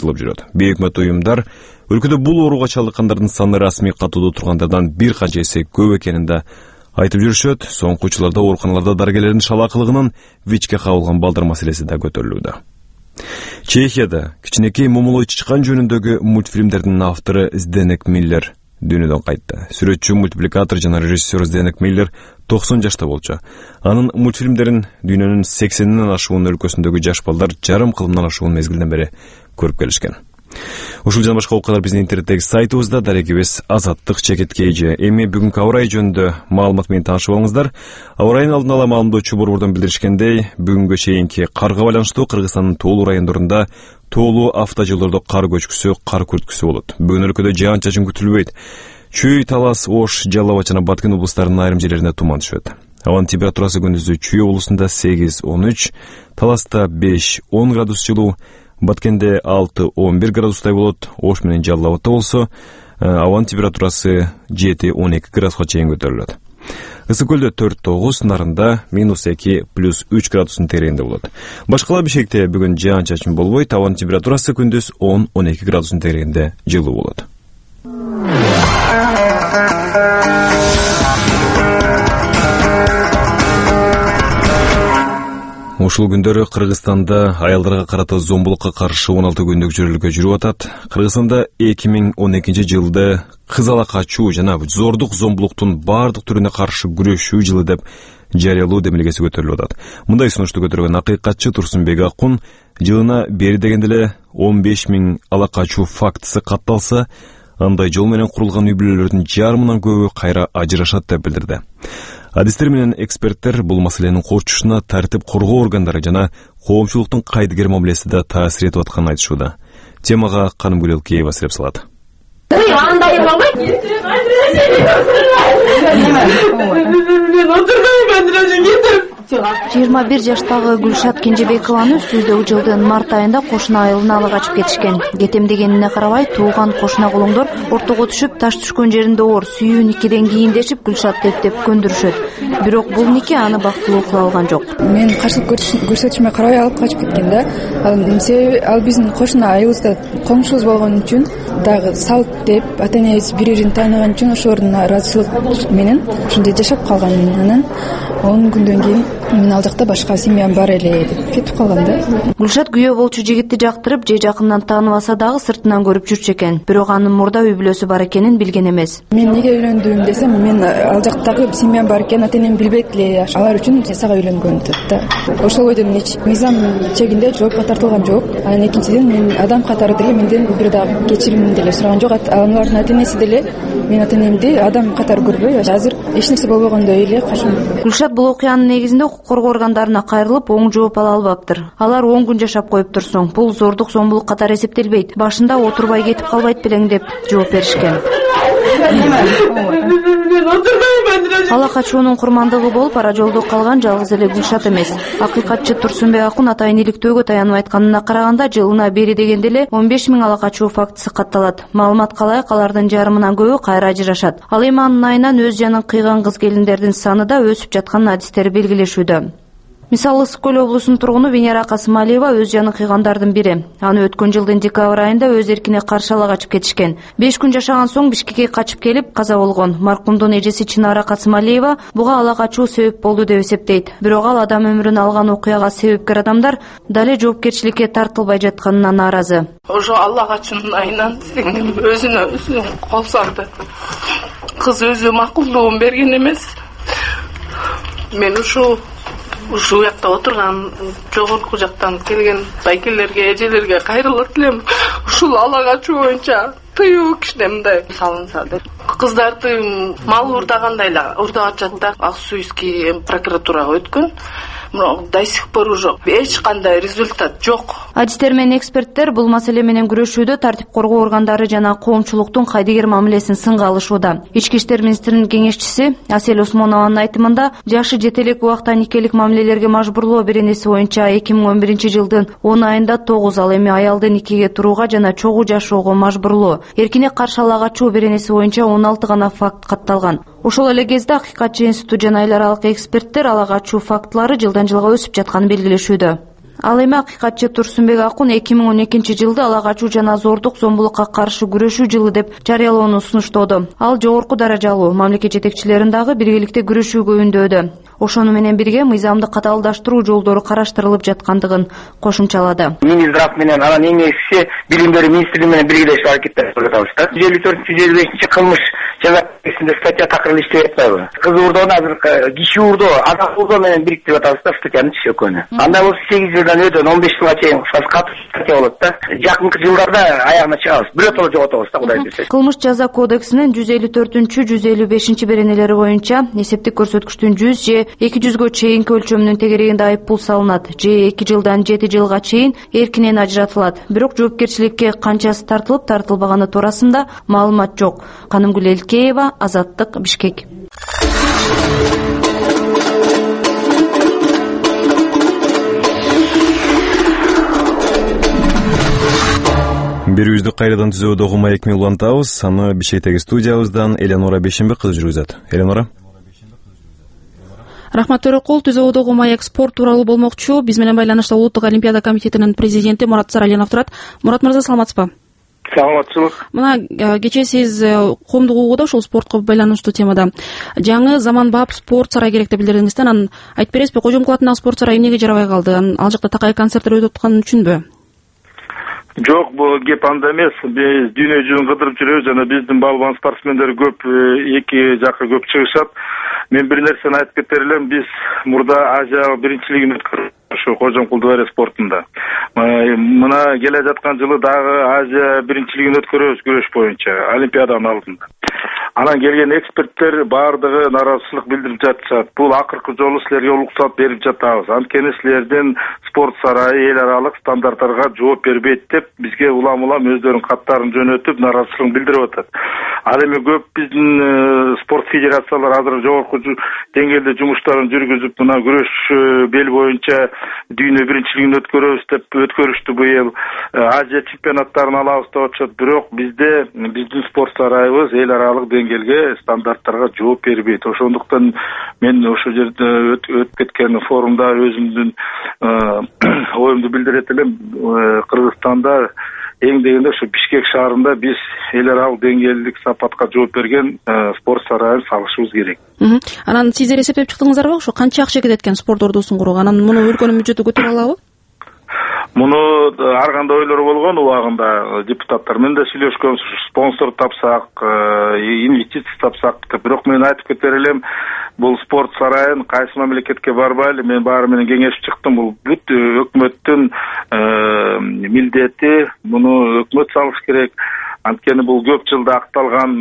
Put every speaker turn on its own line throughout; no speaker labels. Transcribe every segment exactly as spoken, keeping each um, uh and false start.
айтылып жүрөт. Бейөкмөт уюмдар өлкөдө бул ооруга чалдыккандардын саны расмий катуудо тургандардан бир канча эсе көп экенин да айтып жүрүшөт. Соңку учурларда ооруканаларда дарыгерлердин шалаакылыгынын вичке кабылган балдар маселеси да көтөрүлүүдө. Чехияда кичинекей момолой чычкан жөнүндөгү мультфильмдердин автору Зденек Миллер дүйнөдөн кайтты. Сүрөтчү, мультипликатор жана режиссер Зденек Миллер токсон жашта болчу. Анын мультфильмдерин дүйнөнүн сексенинен ашуун өлкөсүндөгү жаш балдар жарым кылымдан ашуун мезгилден бери көрүп келишкен. Ушул жана башка окуялар биздин интернеттеги сайтыбызда, дарегибиз азаттык чекит кейжи. Эми бүгүнкү аба ырайы жөнүндө маалымат менен таанышып алыңыздар. Аба ырайын алдын ала маалымдоочу борбордон билдиришкендей, бүгүнгө чейинки карга байланыштуу Кыргызстандын тоолуу райондорунда тоолуу автожолдордо кар көчкүсү, кар күрткүсү болот. Бүгүн өлкөдө жаан-чачын күтүлбөйт. Чүй, Талас, Ош, Жалал Абад жана Баткен облустарынын айрым жерлерине туман түшөт. Абанын температурасы күндүзү Чүй облусунда сегиз он үч, Таласта беш он градус жылуу, Баткенде алты он бир градустай болот. Ош менен Жалал Абадта болсо, абанын температурасы жети он эки градуска чейин көтөрүлөт. Ысык көлдө төрт тогуз, Нарында минус эки плюс үч градустун тереңинде болот. Башкалар Бишкекте бүгүн жаан-чачын болбойт. Абанын температурасы күндүз он он эки градустун тереңинде жылуу болот. Ушул күндөрү Кыргызстанда аялдарга карата зомбулукка каршы он алты күндүк жүрүлгө жүрүп атат. Кыргызстанда эки миң он экинчи жылды кыз ала качуу жана зордук зомбулуктун бардык түрүнө каршы күрөшүү жылы деп жарыялоо демилгеси көтөрүлүп атат. Мындай сунушту көтөргөн акыйкатчы Турсунбек Акун жылына бери дегенде эле он беш миң ала качуу фактысы катталса, андай жол менен курулган үй бүлөлөрдүн жарымынан көбү кайра ажырашат деп билдирди. Адистер менен эксперттер бул маселенин корчушуна тартип коргоо органдары жана коомчулуктун кайдыгер мамилеси да таасир этип атканын айтышууда. Темага Канымгүл Элкеева сиреп салат.
жыйырма бир жаштагы Гүлшат Кенжебекованын өздөгү жылдын март айында кошуна айылына ала качып кетишкен. Кетем дегенине карабай тууган кошуна кулоңдор ортого түшүп, таш түшкөн жеринде оор сүйүү никеден кийиндешип Гүлшатты эптеп көндүрүшөт. Бирок бул нике аны бактылуу кыла алган жок.
Мен каршылык көрсөтүшүмө карабай алып качып кеткен да. Себеби ал биздин кошуна айылыбызда коңшубуз болгон үчүн дагы салт деп ата энебиз бири бирин тааныган үчүн ошолордун ыраазычылык менен ушундай жашап калган. Анан он күндөн кийин мен ал жакта башка семьям бар эле деп кетип калгам да.
Гүлшат күйөө болчу жигитти жактырып, же жакындан тааныбаса дагы сыртынан көрүп жүрчү экен. Бирок анын мурда үй бүлөсү бар экенин билген эмес.
Мен неге үйлөндүм десем, мен ал жактагы семьям бар экенин ата энем билбейт эле. Алар үчүн сага үйлөнгөн деп да. Ошол бойдон мыйзам чегинде жоопко тартылган жок. Анан экинчиден мен адам катары деле менден бир дагы кечирим деле сураган жок. Алардын ата энеси деле мен ата энемди адам катары көрбөй, азыр эч нерсе болбогондой эле кашым.
Гүлшат бул окуянын негизинде укук коргоо органдарына кайрылып, оң жооп ала албаптыр. Алар он күн жашап коюп турсуң, бул зордук зомбулук катары эсептелбейт. Башында отурбай кетип калбайт белең деп жооп беришкен. Ала качуунун курмандыгы болуп, ара жолдо калган жалгыз эле Гүлшат эмес. Акыйкатчы Турсунбек Акун атайын иликтөөгө таянып айтканына караганда, жылына бери дегенде эле он беш миң ала качуу фактысы катталат. Маалымат калайык, алардын жарымынан көбү кайра ажырашат. Ал эми анын айынан өз жанын кыйган кыз келиндердин саны да өсүп жатканын адистер белгилешүүдө. Мисалы, Ысык-Көл облусунун тургуну Венера Касымалиева өз жанын кыйгандардын бири. Аны өткөн жылдын декабрь айында өз эркине каршы ала качып кетишкен. беш күн жашаган соң Бишкекке качып келип каза болгон. Маркумдун эжеси Чынара Касымалиева буга ала качуу себеп болду деп эсептейт. Бирок ал адам өмүрүн алган окуяга себепкер адамдар дале жоопкерчиликке тартылбай жатканына нааразы.
Ошо ала качуунун айынан сиңдим өзүнө өзү кол салды. Кыз өзү макулдугун берген эмес. Мен ушул ушул жакта отурган жогорку жактан келген байкелерге, эжелерге кайрылат элем. Ушул ала качуу боюнча тыюу кишине мындай салынса деп. Кыздарды мал урдагандай эле урдап атышат да. Аксуйский прокуратурага өткөн. Бирок до сих пор уже эч кандай результат жок.
Адистер менен эксперттер бул маселе менен күрөшүүдө тартип коргоо органдары жана коомчулуктун кайдыгер мамилесин сынга алышууда. Ички иштер министринин кеңешчиси Асель Осмонованын айтымында, жашы жете элек убакта никелик мамилелерге мажбурлоо беренеси боюнча эки миң он биринчи жылдын он айында тогуз, ал эми аялды никеге турууга жана чогуу жашоого мажбурлоо, эркине каршы ала качуу беренеси боюнча он алты гана факт катталган. Ошол эле кезде Акыйкатчы институт жана эл аралык эксперттер ала качуу фактылары жылдан жылга өсүп жатканын белгилешүүдө. Ал эми акыйкатчы Турсунбек Акун эки миң он экинчи жылды ала качуу жана зордук зомбулукка каршы күрөшүү жылы деп жарыялоону сунуштоодо. Ал жогорку даражалуу мамлекет жетекчилерин дагы биргеликте күрөшүүгө үндөдү. Ошону менен бирге мыйзамды катаалдаштыруу жолдору караштырылып жаткандыгын кошумчалады.
Минздрав менен анан эң негизгиси билим берүү министрлиги менен биргелешип аракеттер кылып жатабыз да. жүз элүү төртүнчү жүз элүү бешинчи кылмыш жаза кодексинде статья такыр иштеп атпайбы? Кыз уурдоону азыр киши уурдоо, адам уурдоо менен бириктирип атабыз да статьянын экөөнү. Андай болсо сегиз жылдан өтөн он беш жылга чейин катуу статья болот да. Жакынкы жылдарда аягына чыгабыз. Биротоло жоготобуз да, Кудай билсе.
Кылмыш жаза кодексинин жүз элүү төртүнчү жүз элүү бешинчи беренелери боюнча эсептик көрсөткүчтүн жүз же эки жүзгө чейинки өлчөмүнүн тегерегинде айыппул салынат, же эки жылдан жети жылга чейин эркинен ажыратылат. Бирок жоопкерчиликке канчасы тартылып, тартылбаганы туурасында маалымат жок. Канымгүл Элкеева, Азаттык, Бишкек.
Берүүбүздү кайрадан түзөөдөгү маекми улантабыз. Аны Бишкектеги студиябыздан Эленора Бешенбек кызы жүргүзөт. Эленора.
Рахмат Төрөкул, түзөөдөгү маек спорт тууралуу болмокчу. Биз менен байланышта Улуттук олимпиада комитетинин президенти Мурат Саралинов турат. Мурат мырза, саламатсызбы?
Саламатчылык.
Мына кечээ сиз коомдук угууда ушул спортко байланыштуу темада жаңы заманбап спорт сарай керек деп билдирдиңиз. Анан айтып бересизби, Кожомкул атындагы спорт сарайы эмнеге жарабай калды? Ал жакта такай концерттер өтүп аткан үчүнбү?
Жок, бул кеп анда эмес. Биз дүйнө жүзүн кыдырып жүрөбүз жана биздин балбан спортсмендер көп, эки жакка көп чыгышат. Мен бир нерсени айтып кетер элем, биз мурда Азия биринчилигин өткөрдүк ошо Кожомкул дубаре спортунда. Мына келе жаткан жылы дагы Азия биринчилигин өткөрөбүз күрөш боюнча Олимпиаданын алдында. Анан келген эксперттер баардыгы нааразычылык билдирип жатышат. Бул акыркы жолу силерге уруксат берип жатабыз. Анткени силердин спорт сарайы эл аралык стандарттарга жооп бербейт деп бизге улам-улам өздөрүнүн каттарын жөнөтүп нааразычылыгын билдирип атат. Ал эми көп биздин спорт федерациялар азыр жогорку деңгээлде жумуштарын жүргүзүп, мына күрөш бел боюнча дүйнө биринчилигин өткөрөбүз деп өткөрүштү быйыл. Азия чемпионаттарын алабыз деп атышат. Бирок бизде биздин спорт сарайыбыз эл аралык деңгээлге стандарттарга жооп бербейт. Ошондуктан мен ошол жерде өтүп кеткен форумда өзүмдүн оюмду билдирет элем. Кыргызстанда эң дегенде ошо Бишкек шаарында биз эл аралык деңгээлдик сапатка жооп берген спорт сарайын салышыбыз керек.
Анан сиздер эсептеп чыктыңыздарбы, ошо канча акча кетет экен спорт ордусун курууга? Анан муну өлкөнүн бюджети көтөрө алабы?
Муну ар кандай ойлор болгон убагында депутаттар менен да сүйлөшкөн, спонсор тапсак, инвестиция тапсак деп. Бирок мен айтып кетер элем, бул спорт сарайын кайсы мамлекетке барбайлы, мен баары менен кеңешип чыктым. Бул бүт өкмөттүн милдети, муну өкмөт салыш керек. Анткени бул көп жылда акталган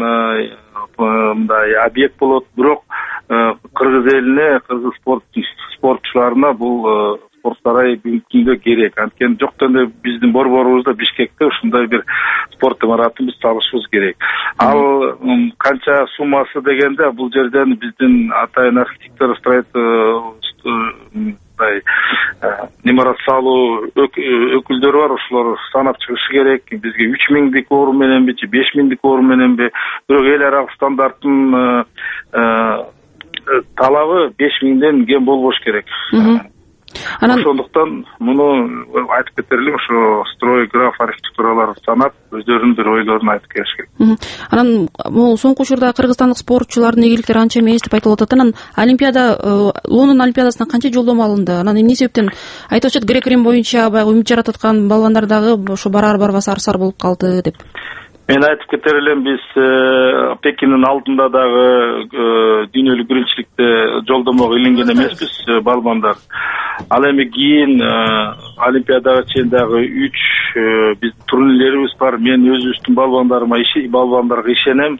мындай объект болот. Бирок кыргыз элине, кыргыз спорт спортчуларына бул спорт сарайы бүгүнкү күндө керек. Анткени жоктон эле биздин борборубузда Бишкекте ушундай бир спорт имаратын биз салышыбыз керек. Ал канча суммасы дегенде, бул жерден биздин атайын архитектор строитель имарат салуу өкүлдөрү бар, ошолор санап чыгышы керек. Бизге үч миңдик орун мененби, же беш миңдик орун мененби? Бирок эл аралык стандарттын талабы беш миңден кем болбош керек. Ошондуктан муну айтып кетер элем, ошо строй, граф, архитектуралар санап өздөрүнүн бир ойлорун айтып келиш керек.
Анан бул соңку учурда кыргызстандык спортчулардын ийгиликтери анча эмес деп айтылып атат. Анан Олимпиада, Лондон олимпиадасына канча жолдомо алынды? Анан эмне себептен айтып атышат, грек-рим боюнча баягы үмүт жаратып аткан балбандар дагы ошо барар барбас арсар болуп калды деп.
Мен айтып кетер элем, биз Пекиндин алдында дагы дүйнөлүк биринчиликте жолдомого иленген эмеспиз балбандар. Ал эми кийин Олимпиадага чейин дагы үч биз турнирлерибиз бар. Мен өзүбүздүн балбандарыма, балбандарга ишенем.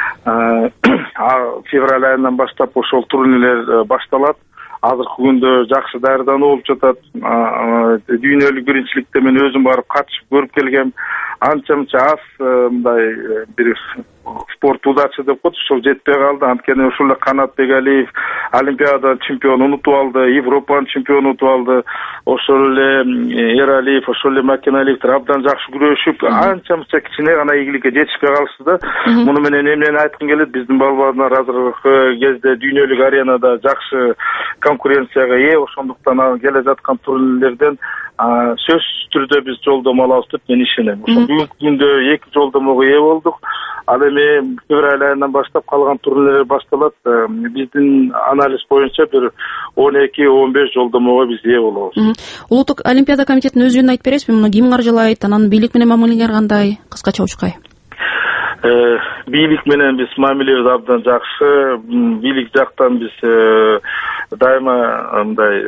Февраль айынан баштап ошол турнирлер башталат. Азыркы күндө жакшы даярдануу болуп жатат. Дүйнөлүк биринчиликте мен өзүм барып катышып көрүп келгем. Анча-мынча аз мындай бир спорт удачы деп коет, ошол жетпей калды. Анткени ушул эле Канат Бегалиев Олимпиада чемпиону унутуп алды, Европанын чемпиону унутуп алды. Ошол эле Эралиев, ошол эле Макеналиевдер абдан жакшы күрөшүп, анча-мынча кичине гана ийгиликке жетишпей калышты да. Муну менен эмнени айткым келет, биздин балбандар азыркы кезде дүйнөлүк аренада жакшы конкуренцияга ээ, ошондуктан келе жаткан турнирлерден сөзсүз түрдө биз жолдомо алабыз деп мен ишенем. Ошо бүгүнкү күндө эки жолдомого ээ болдук. Ал эми февраль айынан баштап калган турнирлер башталат. Биздин анализ боюнча бир он эки он беш жолдомого биз ээ болобуз.
Улуттук олимпиада комитетинин өз жөнүндө айтып бересизби? Муну ким каржылайт? Анан бийлик менен мамилеңер кандай? Кыскача учкай.
Бийлик менен биз мамилебиз абдан жакшы. Бийлик жактан биз дайыма мындай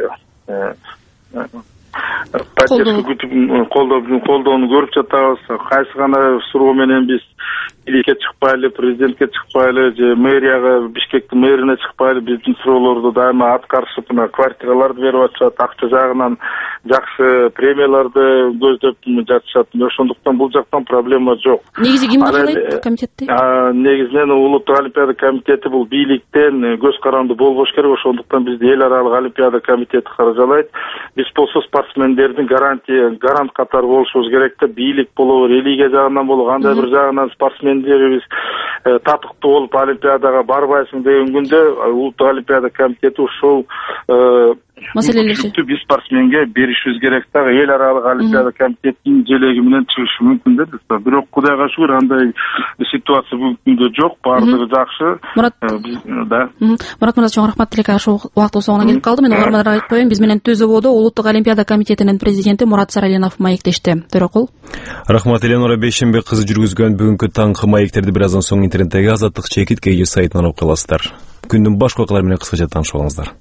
поддержка күтүп колдоону көрүп жатабыз. Кайсы гана суроо менен биз бийликке чыкпайлы, президентке чыкпайлы же мэрияга, Бишкектин мэрине чыкпайлы биздин суроолорду дайыма аткарышып, мына квартираларды берип атышат, акча жагынан жакшы премияларды көздөп жатышат. Ошондуктан бул жактан проблема жок.
Негизи ким каржылайт комитетти?
Негизинен Улуттук олимпиада комитети бул бийликтен көз каранды болбош керек. Ошондуктан бизди эл аралык олимпиада комитети каржылайт. Биз болсо спортсмендердин гарантия гарант катары болушубуз керек да. Бийлик болобу, религия жагынан болобу, кандай бир жагынан спортсмендерибиз татыктуу болуп олимпиадага барбайсың деген күндө Улуттук олимпиада комитети ушул
маселелерди
биз спортсменге беришибиз керек да. Эл аралык олимпиада комитетинин желеги менен чыгышы мүмкүн да. Бирок Кудайга шүгүр андай ситуация бүгүнкү күндө жок. Баардыгы жакшы.
Мурат,
да.
Мурат мырза, чоң рахмат тилекке ошол убактыбыз соңуна келип калды. Мен угармандарга айтып коеюн, биз менен Түзөбодо Улуттук олимпиада комитетинин президенти Мурат Саралинов маектешти. Төрөкул.
Рахмат, Эленора Бейшембек кызы жүргүзгөн бүгүнкү таңкы маектерди бир аздан соң интернеттеги Азаттык чекит кей сайтынан окуй аласыздар. Күндүн башка окуялары менен кыскача таанышып алыңыздар.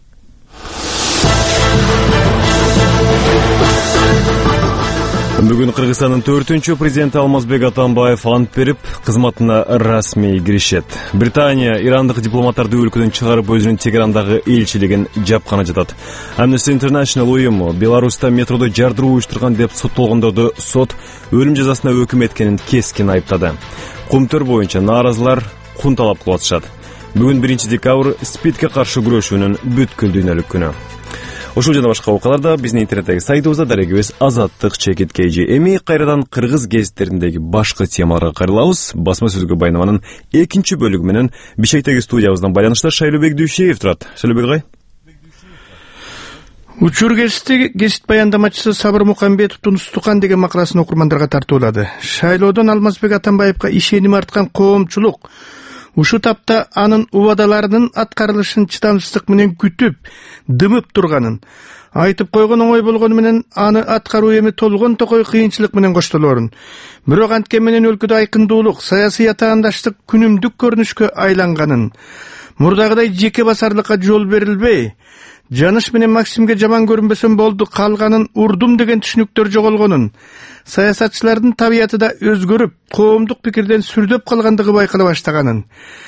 Бүгүн Кыргызстандын төртүнчү президенти Алмазбек Атамбаев ант берип, кызматына расмий киришет. Британия ирандык дипломаттарды өлкөдөн чыгарып, өзүнүн Тегерандагы элчилигин жапканы жатат. Amnesty International уюму Беларуста метродо жардыруу уюштурган деп соттолгондорду сот өлүм жазасына өкүм эткенин кескин айыптады. Кумтөр боюнча нааразылар кун талап кылып атышат. Бүгүн биринчи декабрь спидке каршы күрөшүүнүн бүткүл дүйнөлүк күнү. Ошол жана башка окуяларда биздин интернеттеги сайтыбызда дарегибиз Азаттык чекит кей. Эми кайрадан кыргыз гезиттериндеги башка темаларга кайрылабыз. Басма сөзгө байнаманын экинчи бөлүгү менен Бишкектеги студиябыздан байланышта Шайлообек Дүйшеев турат. Шайлообек агай.
Учур гезити гезит баяндамачысы Сабыр Мукамбетовдун Устукан деген макаласын окурмандарга тартуулады. Шайлоодон Алмазбек Атамбаевга ишеним арткан коомчулук ушу тапта анын убадаларынын аткарылышын чыдамсыздык менен күтүп, дымып турганын айтып койгон оңой болгону менен аны аткаруу эми толгон токой кыйынчылык менен коштолорун. Бирок анткен менен өлкөдө айкындуулук, саясий атаандаштык күнүмдүк көрүнүшкө айланганын, мурдагыдай жеке басарлыкка жол берилбей, Жаныш менен Максимге жаман көрүнбөсөм болду калганын урдум деген түшүнүктөр жоголгонун, саясатчылардын табияты да өзгөрүп, коомдук пикирден сүрдөп калгандыгы байкала баштаганын,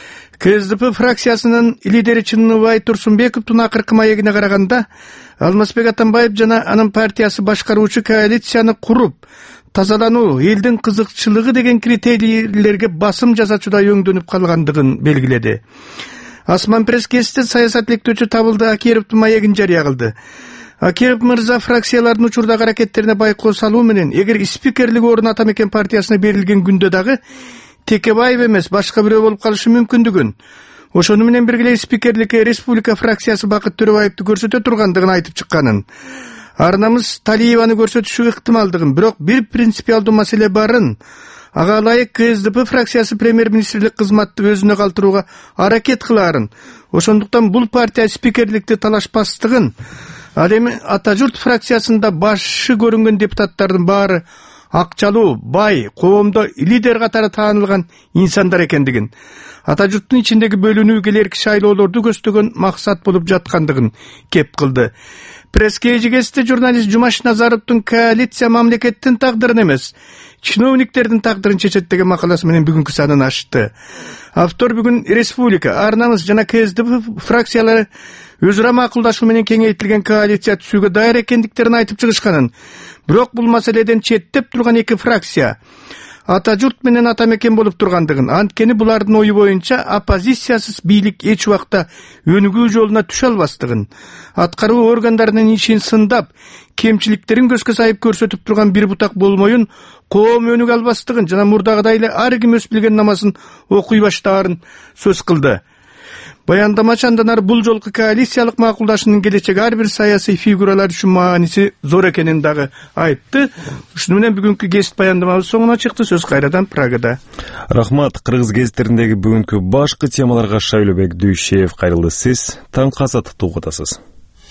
КСДП фракциясынын лидери Чыныбай Турсунбековдун акыркы маегине караганда, Алмазбек Атамбаев жана анын партиясы башкаруучу коалицияны куруп, тазалануу, элдин кызыкчылыгы деген критерийлерге басым жасачууда өңдөнүп калгандыгын белгиледи. Асман пресс-гезитте саясат иликтөөчү Табылды Акеровдун маегин жарыя кылды. Акеров мырза фракциялардын учурдагы аракеттерине байкоо салуу менен эгер спикерлик орун Атамекен партиясына берилген күндө дагы Текебаев эмес башка бирөө болуп калышы мүмкүндүгүн, ошону менен бирге спикерликке республика фракциясы Бакыт Төрөбаевди көрсөтө тургандыгын айтып чыкканын, арнамыз Талиеваны көрсөтүшү ыктымалдыгын, бирок бир принципиалдуу маселе барын, ага ылайык КСДП фракциясы премьер-министрлик кызматты өзүнө калтырууга аракет кылаарын, ошондуктан бул партия спикерликти талашпастыгын, ал эми Ата журт фракциясында башы көрүнгөн депутаттардын баары акчалуу, бай, коомдо лидер катары таанылган инсандар экендигин, Ата журттун ичиндеги бөлүнүү келерки шайлоолорду көздөгөн максат болуп жаткандыгын кеп кылды. Пресс-гезитте журналист Жумаш Назаровдун коалиция мамлекеттин тагдырын эмес, чиновниктердин тагдырын чечет деген макаласы менен бүгүнкү санын ачты. Автор бүгүн республика, арнамыз жана КСДП фракциялары өзүрө макулдашуу менен кеңейтилген коалиция түзүүгө даяр экендиктерин айтып чыгышканын, бирок бул маселеден четтеп турган эки фракция Ата журт менен Атамекен болуп тургандыгын, анткени булардын ою боюнча оппозициясыз бийлик эч убакта өнүгүү жолуна түшө албастыгын, аткаруу органдарынын ишин сындап, кемчиликтерин көзгө сайып көрсөтүп турган бир бутак болмоюн, коом өнүгө албастыгын жана мурдагыдай эле ар ким өз билген намасын окуй баштаарын сөз кылды. Баяндамачы андан ары бул жолку коалициялык макулдашуунун келечеги ар бир саясий фигуралар үчүн мааниси зор экенин дагы айтты. Ушуну менен бүгүнкү гезит баяндамабыз соңуна чыкты. Сөз кайрадан Прагада.
Рахмат. Кыргыз гезиттериндеги бүгүнкү башкы темаларга Шайлообек Дүйшеев кайрылды. Сиз таңкы азаттыкты угутасыз.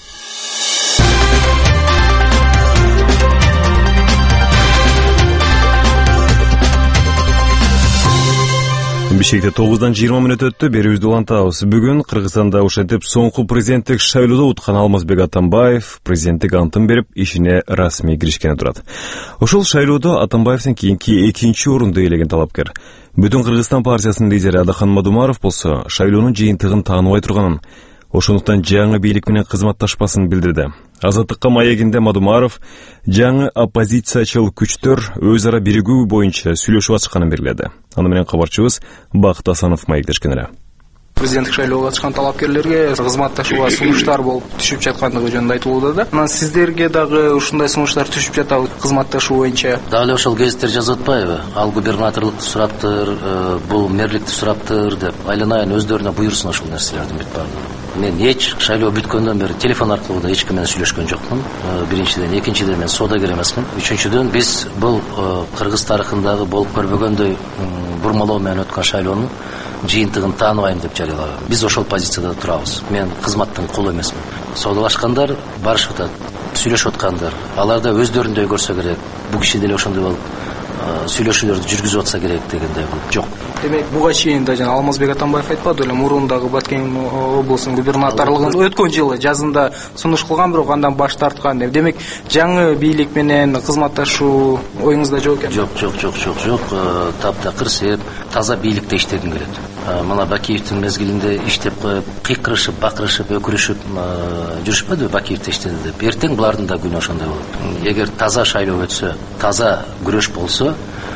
Бишкекте тогуздан жыйырма мүнөт өттү. Берүүбүздү улантабыз. Бүгүн Кыргызстанда ошентип соңку президенттик шайлоодо уткан Алмазбек Атамбаев президенттик антын берип, ишине расмий киришкени турат. Ошол шайлоодо Атамбаевдин кийинки экинчи орунду ээлеген талапкер. Бүтүн Кыргызстан партиясынын лидери Адахан Мадумаров болсо шайлоонун жыйынтыгын тааныбай турганын, ошондуктан жаңы бийлик менен кызматташпасын билдирди. Азаттыкка маегинде Мадумаров жаңы оппозициячыл күчтөр өз ара биригүү боюнча сүйлөшүп атышканын белгиледи. Аны менен кабарчыбыз Бакыт Асанов маектешкен эле.
Президенттик шайлоого катышкан талапкерлерге кызматташууга сунуштар болуп түшүп жаткандыгы жөнүндө айтылууда да. Анан сиздерге дагы ушундай сунуштар түшүп жатабы кызматташуу боюнча?
Дагы ошол гезиттер жазып атпайбы? Ал губернаторлукту сураптыр, бул мэрликти сураптыр деп. Айланайын өздөрүнө буйрусун ошол нерселердин бүт баардыгы. Мен эч шайлоо бүткөндөн бери телефон аркылуу да эч ким менен сүйлөшкөн жокмун. Биринчиден, экинчиден мен соодагер эмесмин. Үчүнчүдөн биз бул кыргыз тарыхындагы болуп көрбөгөндөй бурмалоо менен өткөн шайлоонун жыйынтыгын тааныбайм деп жарыялаган. Биз ошол позицияда турабыз. Мен кызматтын кулу эмесмин. Соодалашкандар барышып атат, сүйлөшүп аткандар. Алар да өздөрүндөй көрсө керек. Бул киши деле ошондой болуп сүйлөшүүлөрдү жүргүзүп атса керек дегендей жок.
Демек, буга чейин да жана Алмазбек Атамбаев айтпады эле, мурундагы Баткен облусунун губернаторлугун өткөн жылы жазында сунуш кылган, бирок андан баш тарткан деп. Демек, жаңы бийлик менен кызматташуу оюңузда жок экен?
Жок, жок, жок, жок, жок. Таптакыр сеп, таза бийликте иштегим келет. Мына Бакиевдин мезгилинде иштеп коюп, кыйкырышып, бакырышып, өкүрүшүп жүрүшпөдү Бакиевде иштеди деп. Эртең булардын да күнү ошондой болот. Эгер таза шайлоо өтсө, таза күрөш болсо,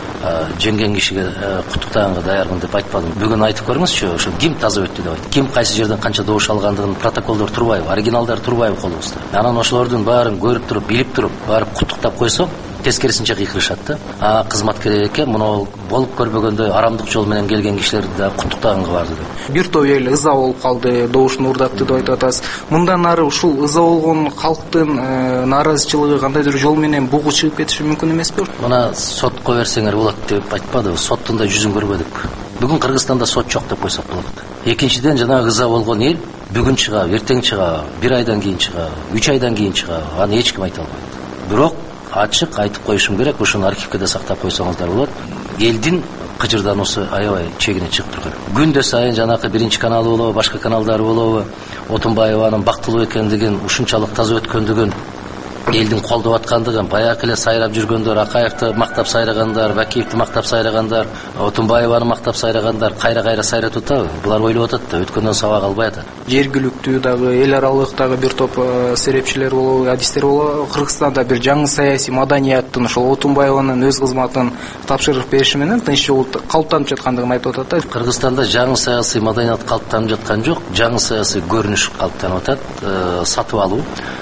жеңген кишиге куттуктаганга даярмын деп айтпадым. Бүгүн айтып көрүңүзчү, ошо ким таза өттү деп айтты. Ким кайсы жерден канча добуш алгандыгын протоколдор турбайбы, оригиналдар турбайбы колубузда. Анан ошолордун баарын көрүп туруп, билип туруп, барып куттуктап койсок, тескерисинче кыйкырышат да. А кызмат керек экен, муну болуп көрбөгөндөй арамдык жол менен келген кишилерди да куттуктаганга барды деп.
Бир топ эл ыза болуп калды, добушун уурдатты деп айтып атасыз. Мындан ары ушул ыза болгон калктын нааразычылыгы кандайдыр жол менен бугу чыгып кетиши мүмкүн эмеспи?
Мына сотко берсеңер болот деп айтпадыбы? Соттун да жүзүн көрбөдүк. Бүгүн Кыргызстанда сот жок деп койсок болот. Экинчиден, жанагы ыза болгон эл бүгүн чыгабы, эртең чыгабы, бир айдан кийин чыгабы, үч айдан кийин чыгабы, аны эч ким айта албайт. Бирок ачык айтып коюшум керек, ушуну архивге да сактап койсоңуздар болот. Элдин кыжырдануусу аябай чегине чыгып турган. Күндө сайын жанакы биринчи каналы болобу, башка каналдары болобу, Отунбаеванын бактылуу экендигин, ушунчалык таза өткөндүгүн, элдин колдоп аткандыгын, баягы эле сайрап жүргөндөр, Акаевди мактап сайрагандар, Бакиевди мактап сайрагандар, Отунбаеваны мактап сайрагандар кайра-кайра сайратып атабы? Булар ойлоп атат да, өткөндөн сабак албай атат.
Жергиликтүү дагы, эл аралык дагы бир топ серепчилер болобу, адистер болобу, Кыргызстанда бир жаңы саясий маданияттын, ошол Отунбаеванын өз кызматын тапшырып бериши менен тынч жол калыптанып жаткандыгын айтып атат да.
Кыргызстанда жаңы саясий маданият калыптанып жаткан жок, жаңы саясий көрүнүш калыптанып атат. Сатып алуу,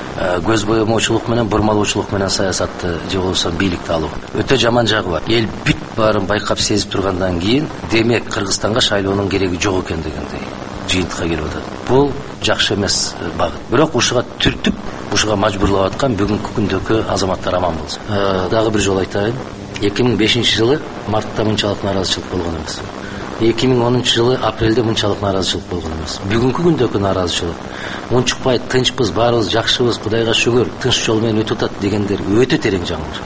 көз боемоочулук менен, бурмалоочулук менен саясатты же болбосо бийликти алуу. Өтө жаман жагы бар. Эл бүт баарын байкап сезип тургандан кийин, демек Кыргызстанга шайлоонун кереги жок экендигиндей жыйынтыкка келип атат. Бул жакшы эмес багыт. Бирок ушуга түртүп, ушуга мажбурлап аткан бүгүнкү күндөгү азаматтар аман болсун. Дагы бир жолу айтайын. эки миң бешинчи жылы мартта мынчалык нааразычылык болгон эмес. эки миң онунчу жылы апрелде мынчалык нааразычылык болгон эмес. Бүгүнкү күндөгү нааразычылык унчукпай, тынчпыз, баарыбыз жакшыбыз, Кудайга шүгүр, тынч жол менен өтүп атат дегендер өтө терең жаңылык.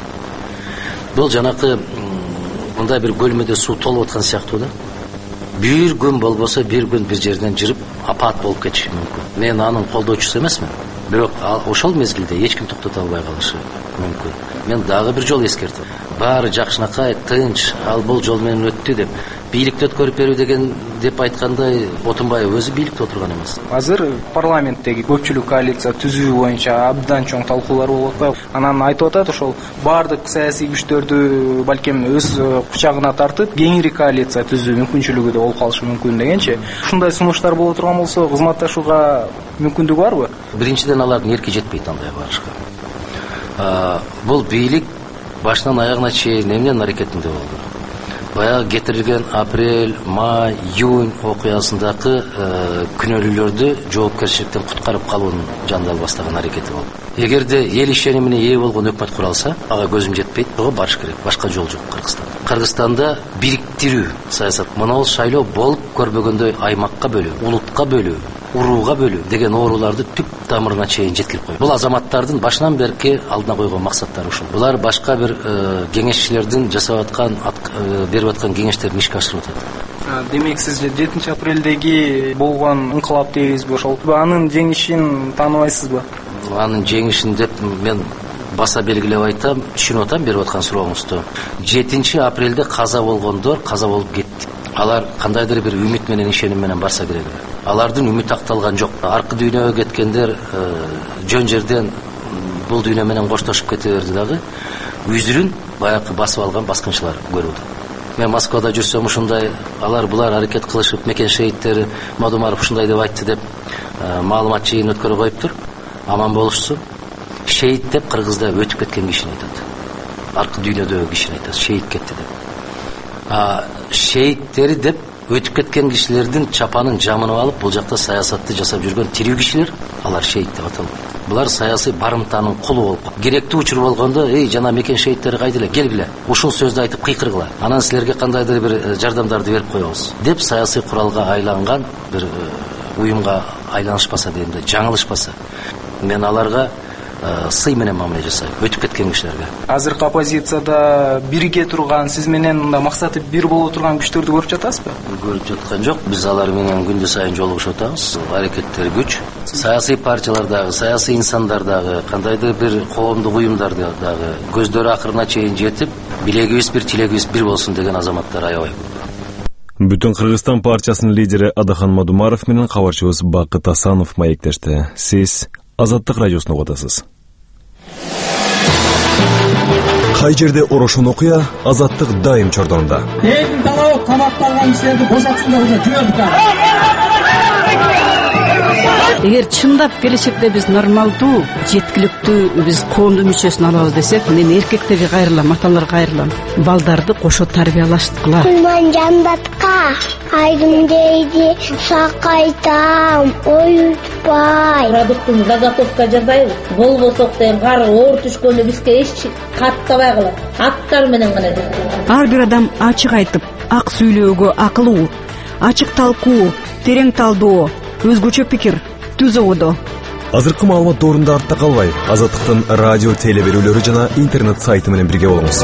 Бул жанакы мындай бир көлмөдө суу толуп аткан сыяктуу да. Бир күн болбосо, бир күн бир жерден жырып апат болуп кетиши мүмкүн. Мен анын колдоочусу эмесмин. Бирок ошол мезгилде эч ким токтото албай калышы мүмкүн. Мен дагы бир жолу эскертим. Баары жакшынакай, тынч, ал бул жол менен өттү деп бийликти өткөрүп берүү деген деп айткандай, Отунбаев өзү бийликте отурган эмес.
Азыр парламенттеги көпчүлүк коалиция түзүү боюнча абдан чоң талкуулар болуп атпайбы? Анан айтып атат, ошол баардык саясий күчтөрдү балким өз кучагына тартып, кеңири коалиция түзүү мүмкүнчүлүгү да болуп калышы мүмкүн дегенчи. Ушундай сунуштар боло турган болсо, кызматташууга мүмкүндүк барбы?
Биринчиден, алардын эрки жетпейт андай барышка. Бул бийлик башынан аягына чейин эмненин аракетинде болду? баягы кетирилген апрель, май, июнь окуясындагы күнөөлүүлөрдү жоопкерчиликтен куткарып калуунун жанында бастаган аракети болду. Эгерде эл ишенимине ээ болгон өкмөт куралса, ага көзүм жетпейт, ого барыш керек. Башка жол жок Кыргызстанда. Кыргызстанда бириктирүү саясат, мынау шайлоо болуп көрбөгөндөй аймакка бөлүү, улутка бөлүү, урууга бөлүү деген ооруларды түп тамырына чейин жеткирип койду. Бул азаматтардын башынан берки алдына койгон максаттары ушул. Булар башка бир кеңешчилердин жасап аткан, берип аткан кеңештерин ишке ашырып атат.
Демек сиз жетинчи апрелдеги болгон инкылап дейбизби, ошол анын жеңишин тааныбайсызбы?
Анын жеңишин деп мен баса белгилеп айтам, түшүнүп атам берип аткан сурооңузду. жетинчи апрелде каза болгондор каза болуп кетти. Алар кандайдыр бир үмүт менен, ишеним менен барса керек. Алардын үмүтү акталган жок. Аркы дүйнөгө кеткендер жөн жерден бул дүйнө менен коштошуп кете берди дагы. Үзүрүн баягы басып алган баскынчылар көрүлдү. Мен Москвада жүрсөм ушундай, алар булар аракет кылышып, мекен шейиттери Мадумаров ушундай деп айтты деп маалымат жыйын өткөрүп коюптур. Аман болушсун. Шейит деп Кыргызда өтүп кеткен кишини айтат. Аркы дүйнөдөгү кишини айтат, шейит кетти деп. А шейиттери деп өтүп кеткен кишилердин чапанын жамынып алып, бул жакта саясатты жасап жүргөн тирүү кишилер, алар шейит деп аталат. Булар саясий барымтанын кулу болуп, керектүү учур болгондо, эй, жана мекен шейиттери кайдыле, келгиле, ушул сөздү айтып кыйкыргыла. Анан силерге кандайдыр бир жардамдарды берип коебуз деп саясий куралга айланган бир уюмга айланышпаса дейм да, жаңылышпаса, мен аларга сый менен мамиле жасайм, өтүп кеткен кишилерге.
Азыркы оппозицияда бирге турган, сиз менен мында максаты бир боло турган күчтөрдү көрүп жатасызбы?
Көрүп жаткан жок. Биз алар менен күндө сайын жолугушуп атабыз. Аракеттер күч. Саясий партиялардагы, саясий инсандардагы, кандайдыр бир коомдук уюмдардагы көздөрү акырына чейин жетип, билегибиз бир, тилегибиз бир болсун деген азаматтар аябай.
Бүтүн Кыргызстан партиясынын лидери Адахан Мадумаров менен кабарчыбыз Бакыт Асанов маектешти. Сиз Азаттык радиосун угуп атасыз. Кай жерде орошон окуя, Азаттык дайым чордонунда.
Элдин талабы камакталган кишилерди бошотсундар, уже жүрөбүз.
Эгер чындап келечекте биз нормалдуу, жеткиликтүү биз коомдун мүчөсүн алабыз десек, мен эркектерге кайрылам, аталарга кайрылам. Балдарды кошо тарбиялаштыкыла.
Мен жандатка айдым дейди, сакайтам, оютпай.
Продуктун заготовка жасайбыз. Болбосок деген кары оор түшкөндө бизге эч каттабайгыла. Аттар менен гана.
Ар бир адам ачык айтып, ак сүйлөөгө акылуу, ачык талкуу, терең талдоо, өзгөчө пикир түзөбүдө.
Азыркы маалымат доорунда артта калбай, Азаттыктын радио теле берүүлөрү жана интернет сайты менен бирге болуңуз.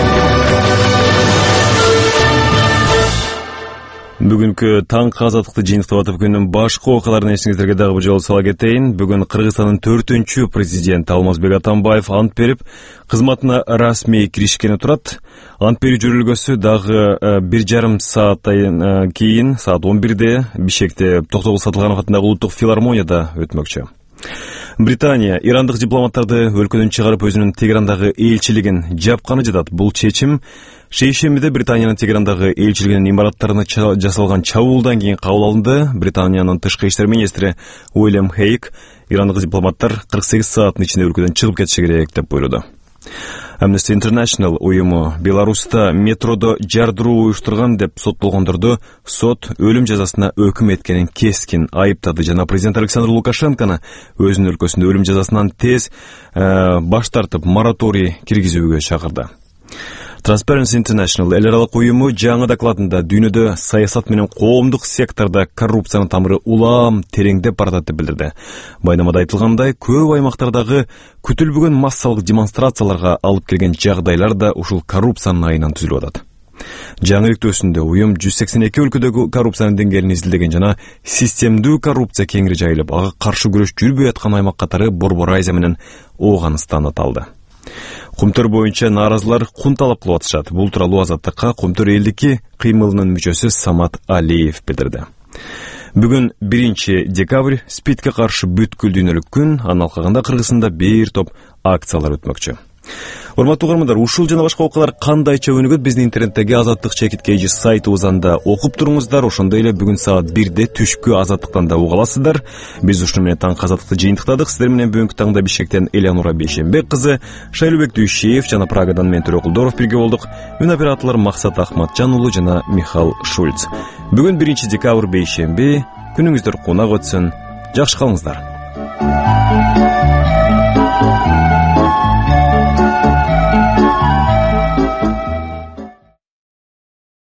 Бүгүнкү таңкы Азаттыкты жыйынтыктап атып күнүнүн башкы окуяларын эсиңиздерге дагы бир жолу сала кетейин. Бүгүн Кыргызстандын төртүнчү президенти Алмазбек Атамбаев ант берип, кызматына расмий киришкени турат. Ант берүү жүрүлгөсү дагы бир жарым сааттан кийин, саат он бирде Бишкекте Токтогул Сатылганов атындагы улуттук филармонияда өтмөкчү. Британия ирандык дипломаттарды өлкөдөн чыгарып өзүнүн Тегерандагы элчилигин жапканы жатат. Бул чечим шейшембиде Британиянын Тегерандагы элчилигинин имараттарына жасалган чабуулдан кийин кабыл алынды. Британиянын тышкы иштер министри Уильям Хейк ирандык дипломаттар кырк сегиз сааттын ичинде өлкөдөн чыгып кетиши керек деп буйруду. Amnesty International уюму Беларуста метродо жардыруу уюштурган деп соттолгондорду сот өлүм жазасына өкүм эткенин кескин айыптады жана президент Александр Лукашенкону өзүнүн өлкөсүндө өлүм жазасынан тез э, баш тартып мораторий киргизүүгө чакырды. Transparency International эл аралык уюму жаңы докладында дүйнөдө саясат менен коомдук секторда коррупциянын тамыры улам тереңдеп барат деп билдирди. Байнамада айтылгандай, көп аймактардагы күтүлбөгөн массалык демонстрацияларга алып келген жагдайлар да ушул коррупциянын айынан түзүлүп атат. Жаңы иктөөсүндө уюм жүз сексен эки өлкөдөгү коррупциянын деңгээлин изилдеген жана системдүү коррупция кеңири жайылып, ага каршы күрөш жүрбөй аткан аймак катары Борбор Азия менен Ооганстан аталды. Кумтөр боюнча нааразылар кун талап кылып атышат. Бул тууралуу Азаттыкка Кумтөр элдики кыймылынын мүчөсү Самат Алиев билдирди. Бүгүн биринчи декабрь СПИДке каршы бүткүл дүйнөлүк күн, анын алкагында Кыргызстанда бир топ акциялар өтмөкчү. Урматтуу угармандар, ушул жана башка окуялар кандайча өнүгөт биздин интернеттеги Азаттык чекит кей жи сайтыбыздан да окуп туруңуздар. Ошондой эле бүгүн саат бирде түшкү Азаттыктан да уга аласыздар. Биз ушуну менен таңкы Азаттыкты жыйынтыктадык. Сиздер менен бүгүнкү таңда Бишкектен Элеонора Бейшенбек кызы, Шайлообек Дүйшеев жана Прагадан мен Төрөкулдоров бирге болдук. Үн операторлор Максат Ахматжан уулу жана Михаил Шульц. Бүгүн биринчи декабрь бейшемби. Күнүңүздөр кунак өтсүн. Жакшы калыңыздар.